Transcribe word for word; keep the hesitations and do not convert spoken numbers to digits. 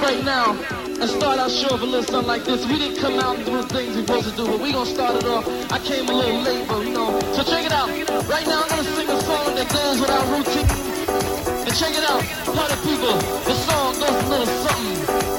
right now and start our show with a little something like this. We didn't come out and do the things we're supposed to do, but we gonna start it off. I came a little late, but you know. So check it out. Right now I'm gonna sing a song that goes with our routine. And check it out, party people. The song goes a little something